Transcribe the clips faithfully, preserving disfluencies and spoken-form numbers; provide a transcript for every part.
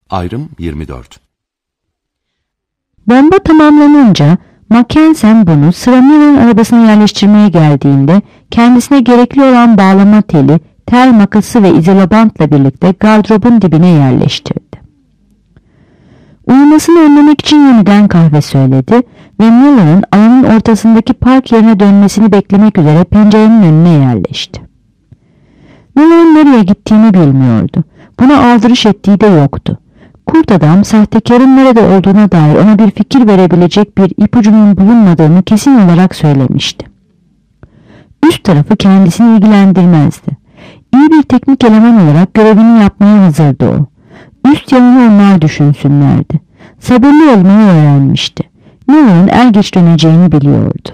Ayrım yirmi dört. Bomba tamamlanınca Mackensen bunu sıra Miller'ın arabasına yerleştirmeye geldiğinde kendisine gerekli olan bağlama teli, tel makası ve izolabantla birlikte gardırobun dibine yerleştirdi. Uyumasını önlemek için yeniden kahve söyledi ve Miller'ın alanın ortasındaki park yerine dönmesini beklemek üzere pencerenin önüne yerleşti. Miller'ın nereye gittiğini bilmiyordu. Buna aldırış ettiği de yoktu. Kurt adam sahtekarın nerede olduğuna dair ona bir fikir verebilecek bir ipucunun bulunmadığını kesin olarak söylemişti. Üst tarafı kendisini ilgilendirmezdi. İyi bir teknik eleman olarak görevini yapmaya hazırdı o. Üst yanını onlar düşünsünlerdi. Sabırlı olmayı öğrenmişti. Miller'ın er geç döneceğini biliyordu.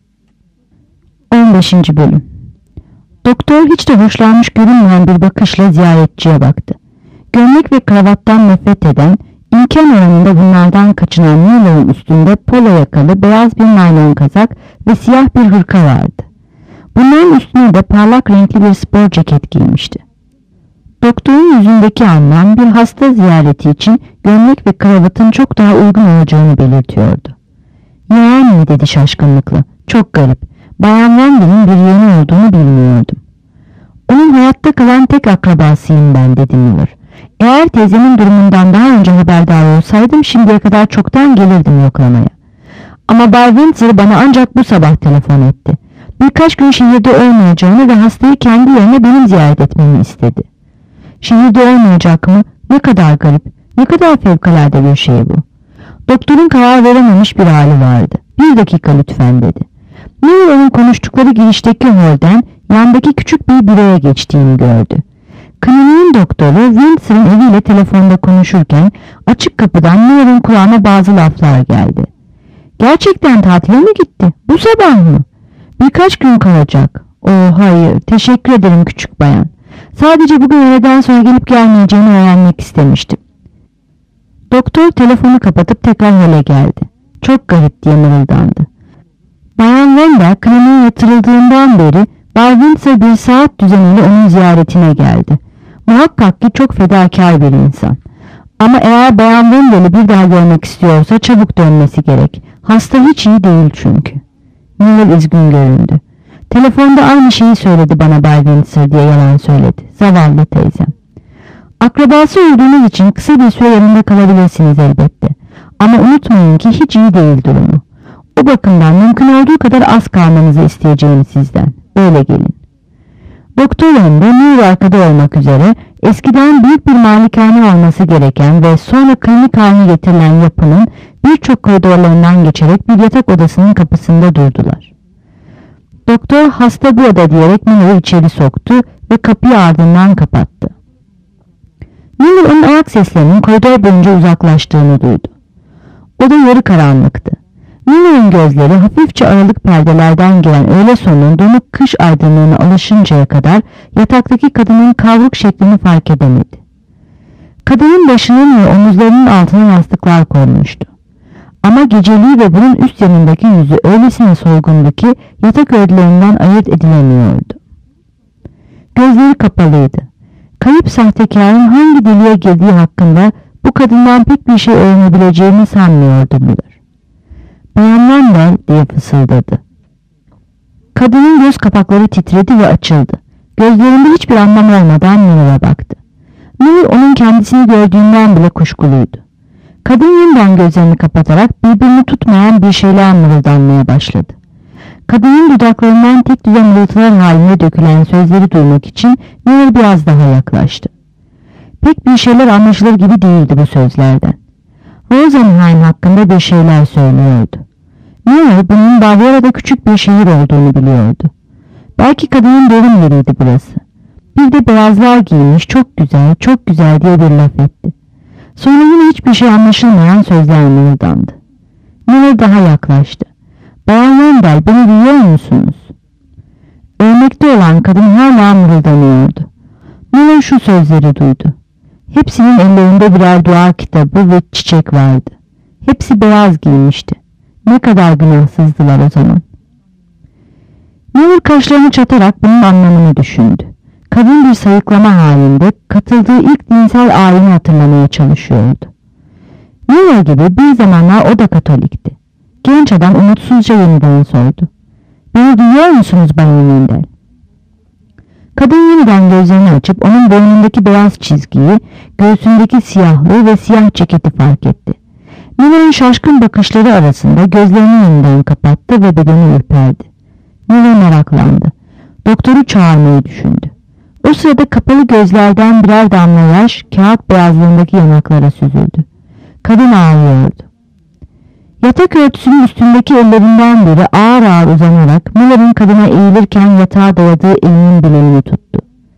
on beşinci Bölüm. Doktor hiç de hoşlanmış görünmeyen bir bakışla ziyaretçiye baktı. Gömlek ve kravattan nefret eden, imkan oranında bunlardan kaçınan Miller'ın üstünde polo yakalı beyaz bir naylon kazak ve siyah bir hırka vardı. Bunların üstüne de parlak renkli bir spor ceket giymişti. Doktorun yüzündeki anlam bir hasta ziyareti için gömlek ve kravatın çok daha uygun olacağını belirtiyordu. "Yani" dedi şaşkınlıkla. "Çok garip. Bayan Wendel'in bir yeğeni olduğunu bilmiyordum." "Onun hayatta kalan tek akrabasıyım ben," dedi Miller. "Eğer teyzemin durumundan daha önce haberdar olsaydım şimdiye kadar çoktan gelirdim yoklamaya. Ama Bay Windsor bana ancak bu sabah telefon etti. Birkaç gün şehirde olmayacağını ve hastayı kendi yerine benim ziyaret etmemi istedi." "Şehirde olmayacak mı? Ne kadar garip, ne kadar fevkalade bir şey bu." Doktorun karar verememiş bir hali vardı. "Bir dakika lütfen," dedi. Miller onun konuştukları girişteki holden yandaki küçük bir büroya geçtiğini gördü. Kliniğin doktoru Windsor'ın eviyle telefonda konuşurken açık kapıdan Miller'ın kulağına bazı laflar geldi. "Gerçekten tatile mi gitti? Bu sabah mı? Birkaç gün kalacak." "Oh hayır, teşekkür ederim küçük bayan. Sadece bugün öğleden sonra gelip gelmeyeceğini öğrenmek istemiştim." Doktor telefonu kapatıp tekrar hale geldi. "Çok garip," diye mırıldandı. Bayan Wendell kliniğe yatırıldığından beri Bay Windsor bir saat düzeniyle onun ziyaretine geldi. Muhakkak ki çok fedakar bir insan. Ama eğer Bayan Wendell'i bir daha görmek istiyorsa çabuk dönmesi gerek. Hasta hiç iyi değil çünkü. Miller üzgün göründü. "Telefonda aynı şeyi söyledi bana Bay Windsor," diye yalan söyledi. "Zavallı teyzem." "Akrabası olduğunuz için kısa bir süre yanında kalabilirsiniz elbette. Ama unutmayın ki hiç iyi değil durumu. O bakımdan mümkün olduğu kadar az kalmanızı isteyeceğim sizden. Böyle gelin." Doktor önde, Miller arkada olmak üzere eskiden büyük bir malikane olması gereken ve sonra klinik haline getirilen yapının birçok koridorlarından geçerek bir yatak odasının kapısında durdular. Doktor "Hasta bu oda," diyerek Miller'ı içeri soktu ve kapıyı ardından kapattı. Miller onun ayak seslerinin koridor boyunca uzaklaştığını duydu. Oda yarı karanlıktı. Miller'ın gözleri hafifçe aralık perdelerden gelen öğle sonunun donuk kış aydınlığına alışıncaya kadar yataktaki kadının kavruk şeklini fark edemedi. Kadının başının ve omuzlarının altına yastıklar konmuştu. Ama geceliği ve bunun üst yanındaki yüzü öylesine solgundu ki yatak örtülerinden ayırt edilemiyordu. Gözleri kapalıydı. Kayıp sahtekarın hangi deliğe girdiği hakkında bu kadından pek bir şey öğrenebileceğini sanmıyordu Miller. "Bayan Wendell," diye fısıldadı. Kadının göz kapakları titredi ve açıldı. Gözlerinde hiçbir anlam olmadan Miller'a baktı. Miller onun kendisini gördüğünden bile kuşkuluydu. Kadın yeniden gözlerini kapatarak birbirini tutmayan bir şeyler mırıldanmaya başladı. Kadının dudaklarından tek düze mırıltılar halinde dökülen sözleri duymak için Miller biraz daha yaklaştı. Pek bir şeyler anlaşılır gibi değildi bu sözlerden. Rosenheim hakkında bir şeyler söylüyordu. Miller bunun Bavyera'da küçük bir şehir olduğunu biliyordu. Belki kadının doğum yeriydi burası. Bir de beyazlar giymiş, çok güzel, çok güzel diye bir laf etti. Sonra yine hiçbir şey anlaşılmayan sözler mırıldandı. Miller daha yaklaştı. "Bayan Wendell, beni duyuyor musunuz?" Ölmekte olan kadın hala mırıldanıyordu. Miller şu sözleri duydu. Hepsinin ellerinde birer dua kitabı ve çiçek vardı. Hepsi beyaz giymişti. Ne kadar günahsızdılar o zaman. Miller kaşlarını çatarak bunun anlamını düşündü. Kadın bir sayıklama halinde katıldığı ilk dinsel ayini hatırlamaya çalışıyordu. Miller gibi bir zamanlar o da Katolikti. Genç adam umutsuzca yeniden sordu. "Beni duyuyor musunuz Bayan Wendell?" Kadın yeniden gözlerini açıp onun boynundaki beyaz çizgiyi, göğsündeki siyahlığı ve siyah ceketi fark etti. Miller'ın şaşkın bakışları arasında gözlerini yeniden kapattı ve bedeni ürperdi. Miller meraklandı. Doktoru çağırmayı düşündü. O sırada kapalı gözlerden birer damla yaş kağıt beyazlığındaki yanaklara süzüldü. Kadın ağlıyordu. Yatak örtüsünün üstündeki ellerinden biri ağır ağır uzanarak Miller'ın kadına eğilirken yatağa dayadığı elinin bileğini tuttu.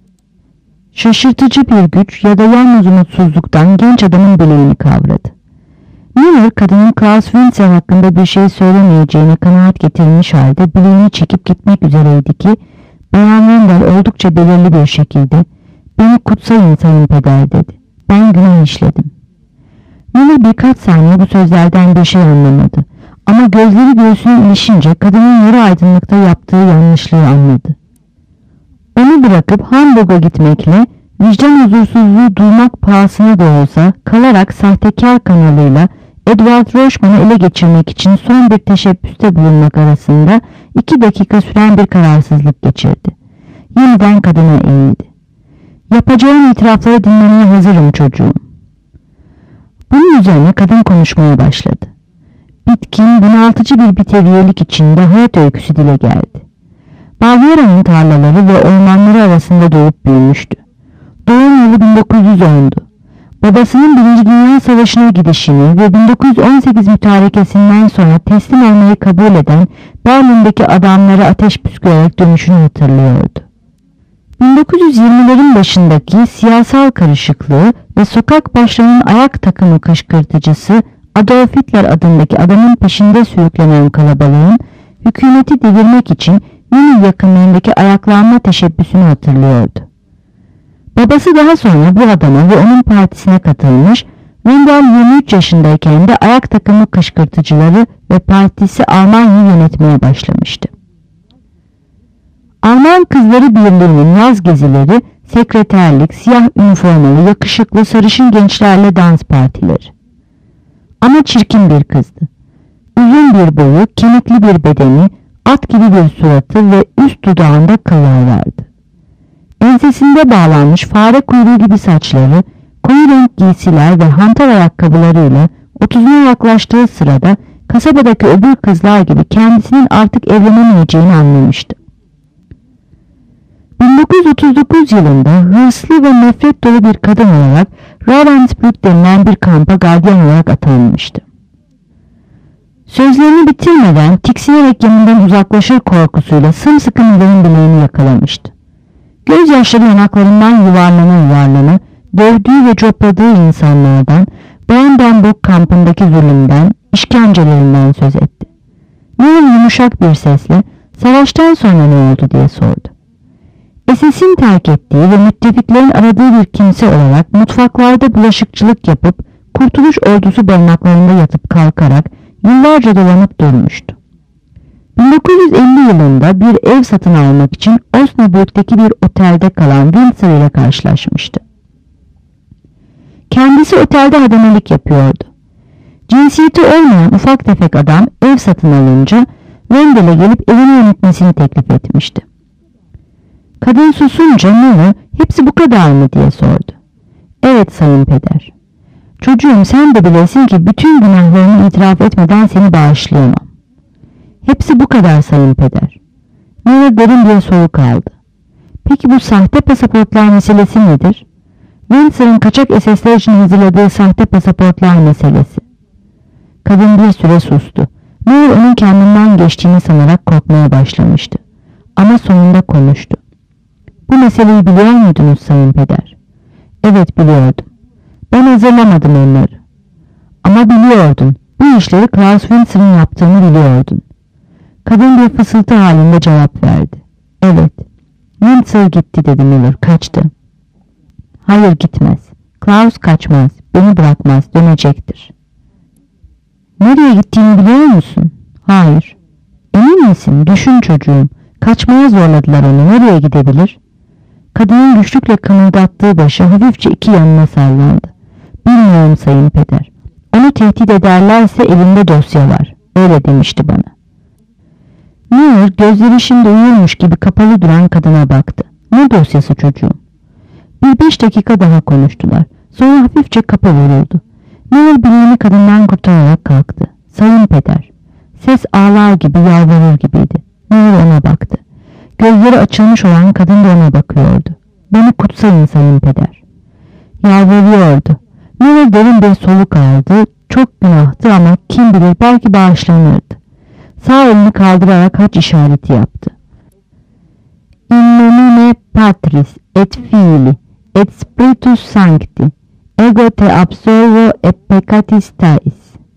Şaşırtıcı bir güç ya da yalnız umutsuzluktan genç adamın bileğini kavradı. Miller kadının Klaus Windsor hakkında bir şey söylemeyeceğine kanaat getirmiş halde bileğini çekip gitmek üzereydi ki Bayan Wendell oldukça belirli bir şekilde "Beni kutsayın Sayın Peder" dedi. "Ben günah işledim." Miller birkaç saniye bu sözlerden bir şey anlamadı. Ama gözleri göğsüne ilişince kadının yarı aydınlıkta yaptığı yanlışlığı anladı. Onu bırakıp Hamburg'a gitmekle vicdan huzursuzluğu duymak pahasına da olsa kalarak sahtekar kanalıyla Edward Rochman'ı ele geçirmek için son bir teşebbüste bulunmak arasında iki dakika süren bir kararsızlık geçirdi. Yeniden kadına eğildi. "Yapacağım itirafları dinlemeye hazırım çocuğum." Bunun üzerine kadın konuşmaya başladı. Bitkin, bunaltıcı bir biteviyelik içinde hayat öyküsü dile geldi. Bavyera'nın tarlaları ve ormanları arasında doğup büyümüştü. Doğum yılı bin dokuz yüz ondu. Babasının Birinci Dünya Savaşı'na gidişini ve bin dokuz yüz on sekiz mütarekesinden sonra teslim olmayı kabul eden Berlin'deki adamlara ateş püskürerek dönüşünü hatırlıyordu. bin dokuz yüz yirmilerin başındaki siyasal karışıklığı ve sokak başlarının ayak takımı kışkırtıcısı Adolf Hitler adındaki adamın peşinde sürüklenen kalabalığın hükümeti devirmek için Münih yakınlarındaki ayaklanma teşebbüsünü hatırlıyordu. Babası daha sonra bu adama ve onun partisine katılmış, Wendell yirmi üç yaşındayken de ayak takımı kışkırtıcıları ve partisi Almanya'yı yönetmeye başlamıştı. Alman Kızları Birliği'nin yaz gezileri, sekreterlik, siyah üniformalı, yakışıklı, sarışın gençlerle dans partileri. Ama çirkin bir kızdı. Uzun bir boyu, kemikli bir bedeni, at gibi bir suratı ve üst dudağında kıllar vardı. Ensesinde bağlanmış fare kuyruğu gibi saçları, koyu renk giysiler ve hantal ayakkabılarıyla otuzuna yaklaştığı sırada kasabadaki öbür kızlar gibi kendisinin artık evlenemeyeceğini anlamıştı. bin dokuz yüz otuz dokuz yılında hırslı ve nefret dolu bir kadın olarak Ravensbrück denilen bir kampa gardiyan olarak atanmıştı. Sözlerini bitirmeden tiksinerek yanından uzaklaşır korkusuyla sımsıkı Miller'ın bileğini yakalamıştı. Gözyaşları yanaklarından yuvarlana yuvarlana dövdüğü ve copladığı insanlardan, Brandenburg kampındaki zulümden, işkencelerinden söz etti. Miller yumuşak bir sesle "Savaştan sonra ne oldu?" diye sordu. S S'in terk ettiği ve müttefiklerin aradığı bir kimse olarak mutfaklarda bulaşıkçılık yapıp Kurtuluş Ordusu barınaklarında yatıp kalkarak yıllarca dolanıp durmuştu. bin dokuz yüz elli yılında bir ev satın almak için Osnabrück'teki bir otelde kalan Windsor ile karşılaşmıştı. Kendisi otelde hademelik yapıyordu. Cinsiyeti olmayan ufak tefek adam ev satın alınca Wendell'e gelip evini yönetmesini teklif etmişti. Kadın susunca Miller "Hepsi bu kadar mı?" diye sordu. "Evet Sayın Peder. Çocuğum, sen de bilesin ki bütün günahlarını itiraf etmeden seni bağışlayamam." "Hepsi bu kadar Sayın Peder." Miller derin bir soluk aldı. "Peki bu sahte pasaportlar meselesi nedir?" "Windsor'ın kaçak S S'ler için hazırladığı sahte pasaportlar meselesi." Kadın bir süre sustu. Miller onun kendinden geçtiğini sanarak korkmaya başlamıştı. Ama sonunda konuştu. "Bu meseleyi biliyor muydunuz Sayın Peder?" "Evet, biliyordum. Ben hazırlamadım onları." "Ama biliyordun. Bu işleri Klaus Windsor'ın yaptığını biliyordun." Kadın bir fısıltı halinde cevap verdi. "Evet. Windsor gitti," dedi Miller. "Kaçtı." "Hayır, gitmez. Klaus kaçmaz. Beni bırakmaz. Dönecektir." "Nereye gittiğini biliyor musun?" "Hayır." "Emin misin? Düşün çocuğum. Kaçmaya zorladılar onu. Nereye gidebilir?" Kadının güçlükle kımıldattığı başı hafifçe iki yanına sallandı. Bilmiyorum Sayın Peder. Onu tehdit ederlerse elinde dosya var. Öyle demişti bana. Miller gözleri şimdi uyurmuş gibi kapalı duran kadına baktı. Ne dosyası çocuğum? Bir beş dakika daha konuştular. Sonra hafifçe kapı vuruldu. Miller bileğini kadından kurtararak kalktı. Sayın Peder. Ses ağlar gibi, yalvarır gibiydi. Miller ona baktı. Gözleri açılmış olan kadın da ona bakıyordu. Beni kutsayın Sayın Peder. Yalvarıyordu. Miller derin bir soluk aldı. Çok günahtı ama kim bilir belki bağışlanırdı. Sağ elini kaldırarak haç işareti yaptı. In nomine Patris et Filii et Spiritus Sancti ego te absolvo et peccatis tais.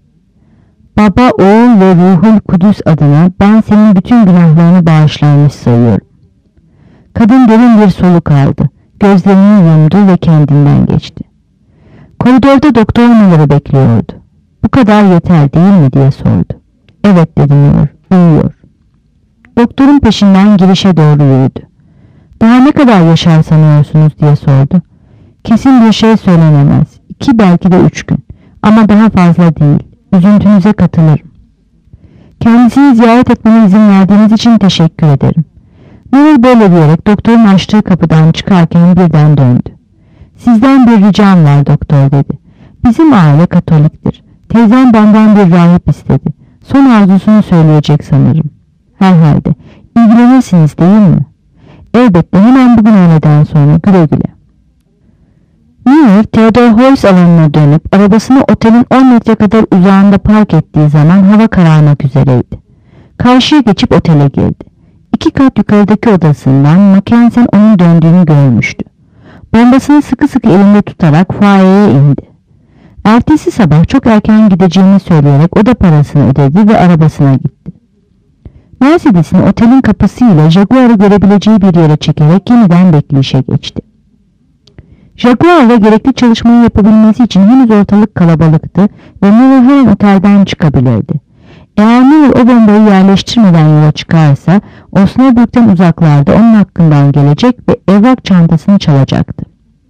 Baba, Oğul ve Ruhul Kudüs adına ben senin bütün günahlarını bağışlanmış sayıyorum. Kadın derin bir soluk aldı. Gözlerini yumdu ve kendinden geçti. Koridorda Doktor Miller'ı bekliyordu. Bu kadar yeter değil mi diye sordu. Evet dedi Miller, uyuyor. Doktorun peşinden girişe doğru yürüdü. Daha ne kadar yaşar sanıyorsunuz diye sordu. Kesin bir şey söylenemez. İki belki de üç gün. Ama daha fazla değil. Üzüntünüze katılırım. Kendisini ziyaret etmeme izin verdiğiniz için teşekkür ederim. Miller böyle diyerek doktorun açtığı kapıdan çıkarken birden döndü. Sizden bir ricam var doktor dedi. Bizim aile Katoliktir. Teyzem benden bir rahip istedi. Son arzusunu söyleyecek sanırım. Herhalde. İlgilenirsiniz değil mi? Elbette, hemen bugün öğleden sonra. Güle güle. Miller, Theodor Heuss alanına dönüp arabasını otelin on metre kadar uzağında park ettiği zaman hava kararmak üzereydi. Karşıya geçip otele girdi. İki kat yukarıdaki odasından Mackensen onun döndüğünü görmüştü. Bombasını sıkı sıkı elinde tutarak fuayeye indi. Ertesi sabah çok erken gideceğini söyleyerek oda parasını ödedi ve arabasına gitti. Mercedes'ini otelin kapısıyla Jaguar'ı görebileceği bir yere çekerek yeniden bekleyişe geçti. Jaguar'la gerekli çalışmayı yapabilmesi için henüz ortalık kalabalıktı ve Miller her an otelden çıkabilirdi. Eğer Miller o bombayı yerleştirmeden yola çıkarsa, Osnabrück'ten uzaklarda onun hakkından gelecek ve evrak çantasını çalacaktı.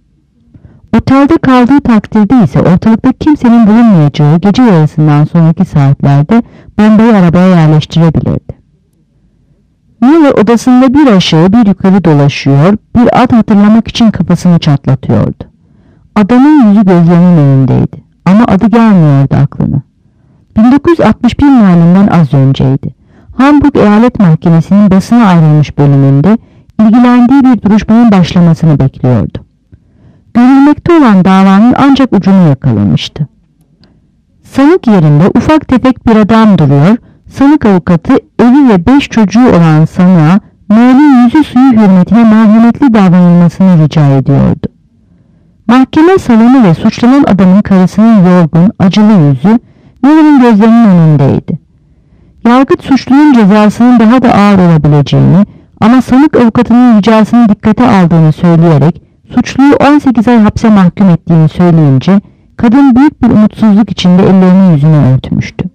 Otelde kaldığı takdirde ise ortalıkta kimsenin bulunmayacağı gece yarısından sonraki saatlerde bombayı arabaya yerleştirebilirdi. Miller odasında bir aşağı bir yukarı dolaşıyor, bir ad hatırlamak için kafasını çatlatıyordu. Adamın yüzü gözlerinin önündeydi ama adı gelmiyordu aklına. bin dokuz yüz altmış bir halinden az önceydi. Hamburg Eyalet Mahkemesi'nin basına ayrılmış bölümünde ilgilendiği bir duruşmanın başlamasını bekliyordu. Görülmekte olan davanın ancak ucunu yakalamıştı. Sanık yerinde ufak tefek bir adam duruyor, sanık avukatı evi ve beş çocuğu olan sanığa Noel'in yüzü suyu hürmetine merhametli davranılmasını rica ediyordu. Mahkeme salonu ve suçlanan adamın karısının yorgun, acılı yüzü Miller'ın gözlerinin önündeydi. Yargıç suçlunun cezasının daha da ağır olabileceğini ama sanık avukatının ricasını dikkate aldığını söyleyerek suçluyu on sekiz ay hapse mahkum ettiğini söyleyince kadın büyük bir umutsuzluk içinde ellerini yüzüne örtmüştü.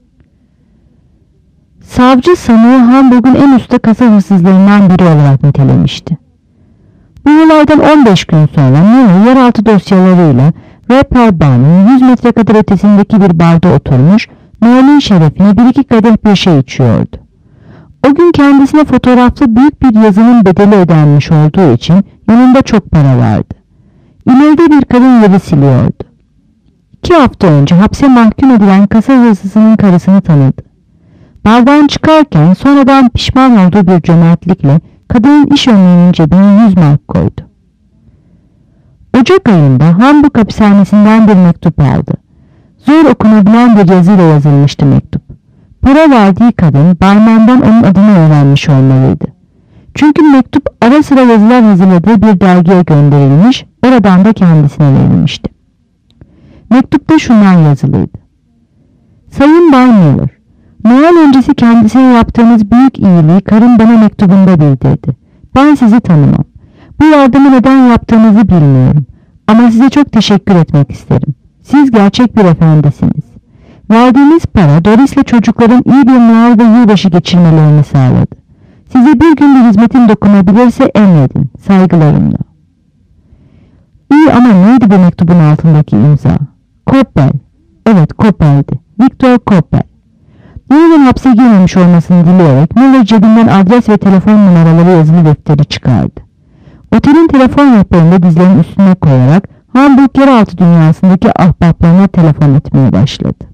Savcı sanığı Hamburg'un en usta kasa hırsızlarından biri olarak nitelemişti. Bu olaydan on beş gün sonra Miller yeraltı dosyalarıyla Reeperbah'ın yüz metre kadar ötesindeki bir barda oturmuş, Noel'in şerefine bir iki kadeh bir şey içiyordu. O gün kendisine fotoğrafta büyük bir yazının bedeli ödenmiş olduğu için yanında çok para vardı. İleride bir kadın yeri siliyordu. İki hafta önce hapse mahkum edilen kasa hırsızının karısını tanıdı. Bardan çıkarken sonradan pişman olduğu bir cömertlikle kadının iş önlüğünün cebine yüz mark koydu. Ocak ayında Hamburg hapishanesinden bir mektup aldı. Zor okunabilen bir yazıyla yazılmıştı mektup. Para verdiği kadın barmenden onun adını öğrenmiş olmalıydı. Çünkü mektup ara sıra yazılar hazırladığı bir dergiye gönderilmiş, oradan da kendisine verilmişti. Mektupta şunlar yazılıydı. Sayın Bay Miller, Noel öncesi kendisine yaptığınız büyük iyiliği karım bana mektubunda bildirdi. Ben sizi tanımam. Bu yardımı neden yaptığınızı bilmiyorum. Ama size çok teşekkür etmek isterim. Siz gerçek bir efendisiniz. Verdiğiniz para Doris'le çocukların iyi bir Noel ve yılbaşı geçirmelerini sağladı. Size bir gün bir hizmetin dokunabilirse emredin. Saygılarımla. İyi ama neydi bu mektubun altındaki imza? Koppel. Evet, Koppel'di. Viktor Koppel. Newell'ın hapse girmemiş olmasını dileyerek Müller cebinden adres ve telefon numaraları yazılı defteri çıkardı. Otelin telefon rehberini dizlerinin üstüne koyarak Hamburg yeraltı dünyasındaki ahbaplarına telefon etmeye başladı.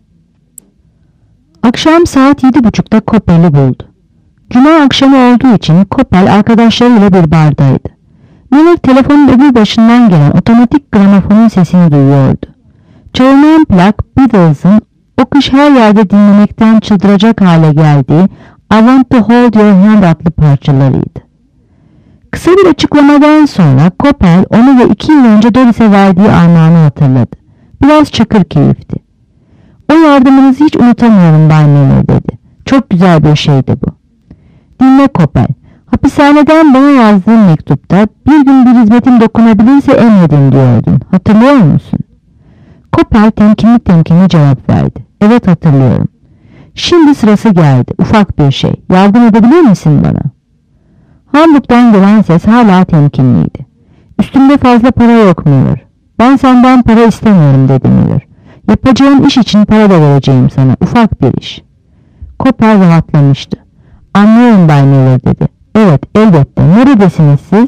Akşam saat yedi buçukta Koppel'i buldu. Cuma akşamı olduğu için Koppel arkadaşlarıyla bir bardaydı. Müller telefonun öbür başından gelen otomatik gramofonun sesini duyuyordu. Çalınan plak Beatles'ın o kış her yerde dinlemekten çıldıracak hale geldiği I Want to Hold Your Hand adlı parçalarıydı. Kısa bir açıklamadan sonra Koppel onu ve iki yıl önce Doris'e verdiği armağanı hatırladı. Biraz çakır keyifti. O yardımınızı hiç unutamıyorum Bay Müller dedi. Çok güzel bir şeydi bu. Dinle Koppel. Hapishaneden bana yazdığın mektupta bir gün bir hizmetin dokunabilirse emredin diyordun. Hatırlıyor musun? Koppel temkinli temkinli cevap verdi. Evet hatırlıyorum. Şimdi sırası geldi. Ufak bir şey. Yardım edebilir misin bana? Hamburg'dan gelen ses hala temkinliydi. Üstümde fazla para yok Müller. Ben senden para istemiyorum dedi Müller. Yapacağın iş için para da vereceğim sana. Ufak bir iş. Koppel rahatlamıştı. Anlıyorum Bay Müller dedi. Evet elbette. Neredesiniz siz?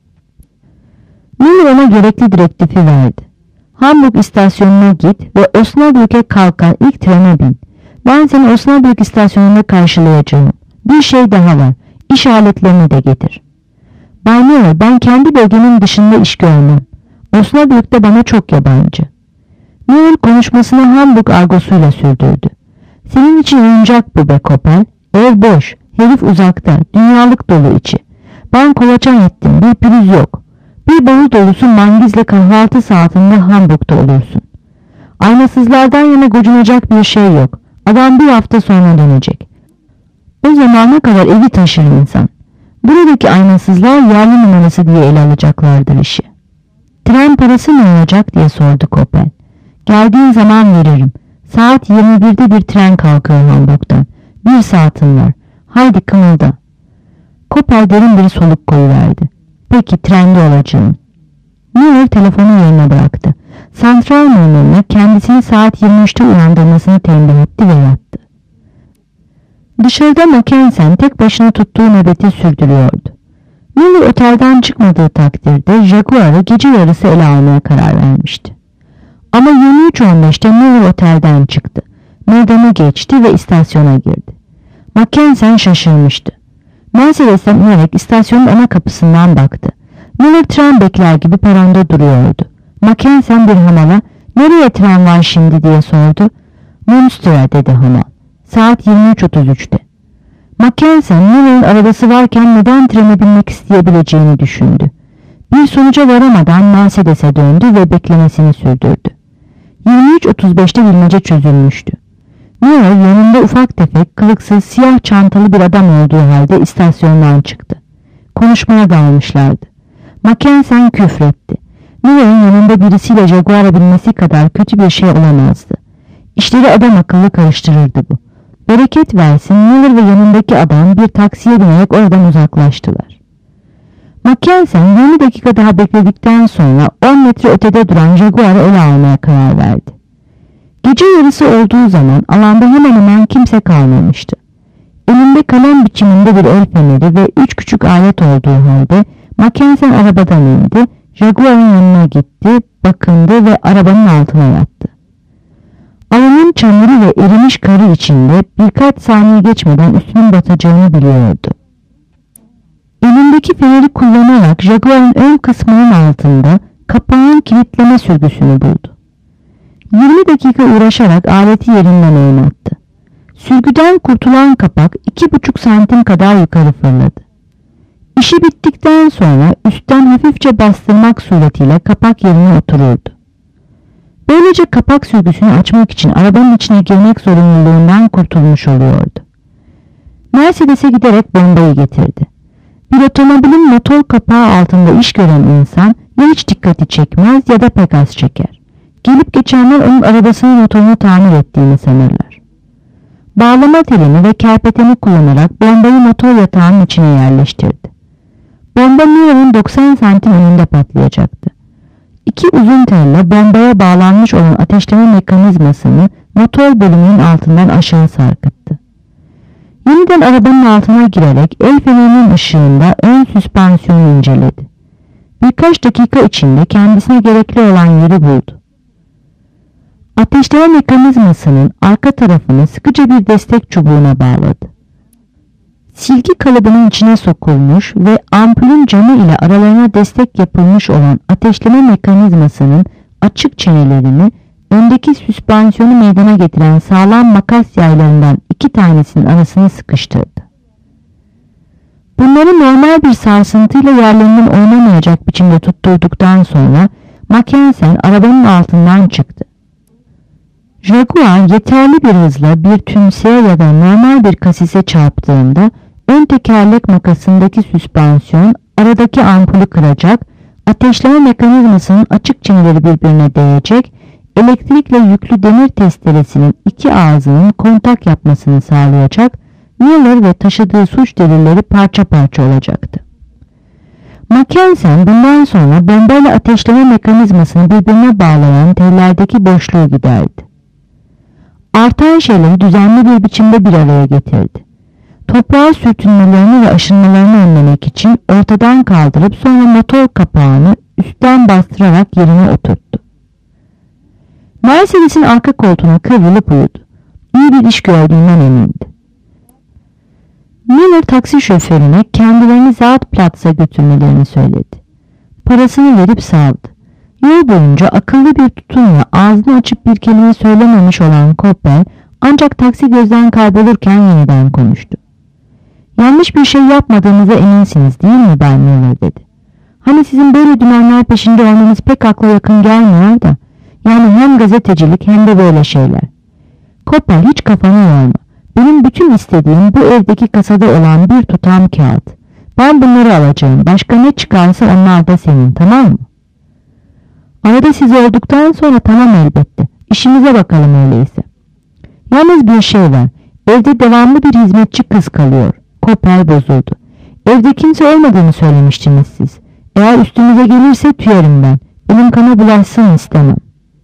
Müller ona gerekli direktifi verdi. Hamburg istasyonuna git ve Osnabrück'e kalkan ilk trene bin. Ben seni Osnabrück istasyonunda karşılayacağım. Bir şey daha var. İş aletlerini de getir. Bay Müller, ben kendi bölgemin dışında iş görmem. Osnabrück'te bana çok yabancı. Müller konuşmasını Hamburg argosuyla sürdürdü. Senin için oyuncak bu be Koppel. Ev boş. Herif uzakta. Dünyalık dolu içi. Ben kolaçan ettim. Bir pürüz yok. Bir bavul dolusu mangizle kahvaltı saatinde Hamburg'da olursun. Aynasızlardan yana gocunacak bir şey yok. Adam bir hafta sonra dönecek. O zamana kadar evi taşır insan. Buradaki aynasızlar yerli numarası diye ele alacaklardır işi. Tren parası ne olacak diye sordu Koppel. Geldiğin zaman veririm. Saat yirmi birde bir tren kalkıyor Hamburg'dan. Bir saatin var. Haydi kımılda. Koppel derin bir soluk koyuverdi. Peki trende olacağım. Müller telefonu yerine bıraktı. Santral memuruna kendisini saat yirmi üçte uyandırmasını tembih etti ve yattı. Dışarıda Mackensen tek başına tuttuğu nöbeti sürdürüyordu. Müller otelden çıkmadığı takdirde Jaguar'ı gece yarısı ele almaya karar vermişti. Ama yirmi üç on beşte Müller otelden çıktı. Meydanı geçti ve istasyona girdi. Mackensen şaşırmıştı. Mercedes'ten inerek istasyonun ana kapısından baktı. Müller tren bekler gibi peronda duruyordu. Mackensen bir hamala "Nereye tren var şimdi?" diye sordu. "Münster'e" dedi hamal. Saat yirmi üç otuz üçte. Mackensen Müller'in arabası varken neden trene binmek isteyebileceğini düşündü. Bir sonuca varamadan Mercedes'e döndü ve beklemesini sürdürdü. yirmi üç otuz beşte bilmece çözülmüştü. Müller yanında ufak tefek, kılıksız, siyah çantalı bir adam olduğu halde istasyondan çıktı. Konuşmaya dalmışlardı. Mackensen küfretti. Müller'in yanında birisiyle Jaguar'a binmesi kadar kötü bir şey olamazdı. İşleri adam akıllı karıştırırdı bu. Bereket versin, Müller ve yanındaki adam bir taksiye binerek oradan uzaklaştılar. Mackensen yirmi dakika daha bekledikten sonra on metre ötede duran Jaguar'ı ele almaya karar verdi. Gece yarısı olduğu zaman alanda hemen hemen kimse kalmamıştı. Elinde kalem biçiminde bir el feneri ve üç küçük alet olduğu halde Mackensen arabadan indi, Jaguar'ın yanına gitti, bakındı ve arabanın altına yattı. Alanın çamuru ve erimiş karı içinde birkaç saniye geçmeden üstünün batacağını biliyordu. Elindeki feneri kullanarak Jaguar'ın ön kısmının altında kapağın kilitleme sürgüsünü buldu. yirmi dakika uğraşarak aleti yerinden oynattı. Sürgüden kurtulan kapak iki buçuk santim kadar yukarı fırladı. İşi bittikten sonra üstten hafifçe bastırmak suretiyle kapak yerine otururdu. Böylece kapak sürgüsünü açmak için arabanın içine girmek zorunluluğundan kurtulmuş oluyordu. Mercedes'e giderek bombayı getirdi. Bir otomobilin motor kapağı altında iş gören insan ya hiç dikkati çekmez ya da pek az çeker. Gelip geçenler onun arabasının motorunu tamir ettiğini sanırlar. Bağlama telini ve kerpeteni kullanarak bombayı motor yatağının içine yerleştirdi. Bomba Miller'ın doksan santim önünde patlayacaktı. İki uzun telle bombaya bağlanmış olan ateşleme mekanizmasını motor bölümünün altından aşağı sarkıttı. Yeniden arabanın altına girerek el fenerinin ışığında ön süspansiyonu inceledi. Birkaç dakika içinde kendisine gerekli olan yeri buldu. Ateşleme mekanizmasının arka tarafını sıkıca bir destek çubuğuna bağladı. Silgi kalıbının içine sokulmuş ve ampulün camı ile aralarına destek yapılmış olan ateşleme mekanizmasının açık çenelerini öndeki süspansiyonu meydana getiren sağlam makas yaylarından iki tanesinin arasına sıkıştırdı. Bunları normal bir sarsıntıyla yerlerinden oynamayacak biçimde tutturduktan sonra Mackensen arabanın altından çıktı. Jaguar yeterli bir hızla bir tümseye ya da normal bir kasise çarptığında ön tekerlek makasındaki süspansiyon aradaki ampulü kıracak, ateşleme mekanizmasının açık çeneleri birbirine değecek, elektrikle yüklü demir testeresinin iki ağzının kontak yapmasını sağlayacak, Miller ve taşıdığı suç delilleri parça parça olacaktı. Mackensen bundan sonra bombayla ateşleme mekanizmasını birbirine bağlayan tellerdeki boşluğu giderdi. Artan şeyleri düzenli bir biçimde bir araya getirdi. Toprağa sürtünmelerini ve aşınmalarını önlemek için ortadan kaldırıp sonra motor kapağını üstten bastırarak yerine oturttu. Mercedes'in arka koltuğuna kıvrılıp uyudu. İyi bir iş gördüğünden emindi. Miller taksi şoförüne kendilerini Zaatplatz'a götürmelerini söyledi. Parasını verip saldı. Yol boyunca akıllı bir tutumla ağzını açıp bir kelime söylememiş olan Koppel ancak taksi gözden kaybolurken yeniden konuştu. Yanlış bir şey yapmadığınıza eminsiniz değil mi Bay Miller dedi. Hani sizin böyle dümenler peşinde olmanız pek akla yakın gelmiyor da. Yani hem gazetecilik hem de böyle şeyler. Koppel hiç kafanı yorma. Benim bütün istediğim bu evdeki kasada olan bir tutam kağıt. Ben bunları alacağım. Başka ne çıkarsa onlar da senin, tamam mı? Arada siz olduktan sonra tamam elbette. İşimize bakalım öyleyse. Yalnız bir şey var. Evde devamlı bir hizmetçi kız kalıyor. Koppel bozuldu. Evde kimse olmadığını söylemiştiniz siz. Eğer üstünüze gelirse tüyerim ben. Elim kana bulaşsın istemem.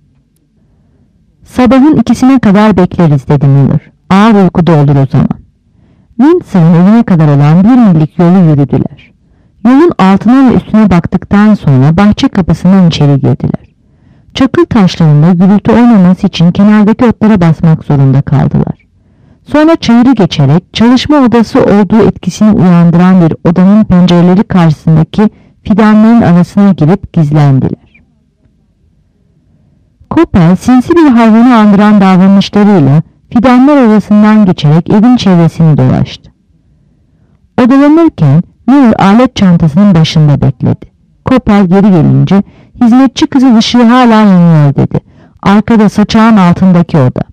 Sabahın ikisine kadar bekleriz dedi Miller. Ağır uykuda olur o zaman. Windsor'ın evine kadar olan bir millik yolu yürüdüler. Yolun altına ve üstüne baktıktan sonra bahçe kapısından içeri girdiler. Çakıl taşlarında gürültü olmaması için kenardaki otlara basmak zorunda kaldılar. Sonra çayırı geçerek çalışma odası olduğu etkisini uyandıran bir odanın pencereleri karşısındaki fidanların arasına girip gizlendiler. Koppel sinsi bir hayvanı andıran davranışlarıyla fidanlar arasından geçerek evin çevresini dolaştı. Odalanırken Miller alet çantasının başında bekledi. Koppel geri gelince hizmetçi kızın ışığı hala yanıyor dedi. Arkada saçağın altındaki oda.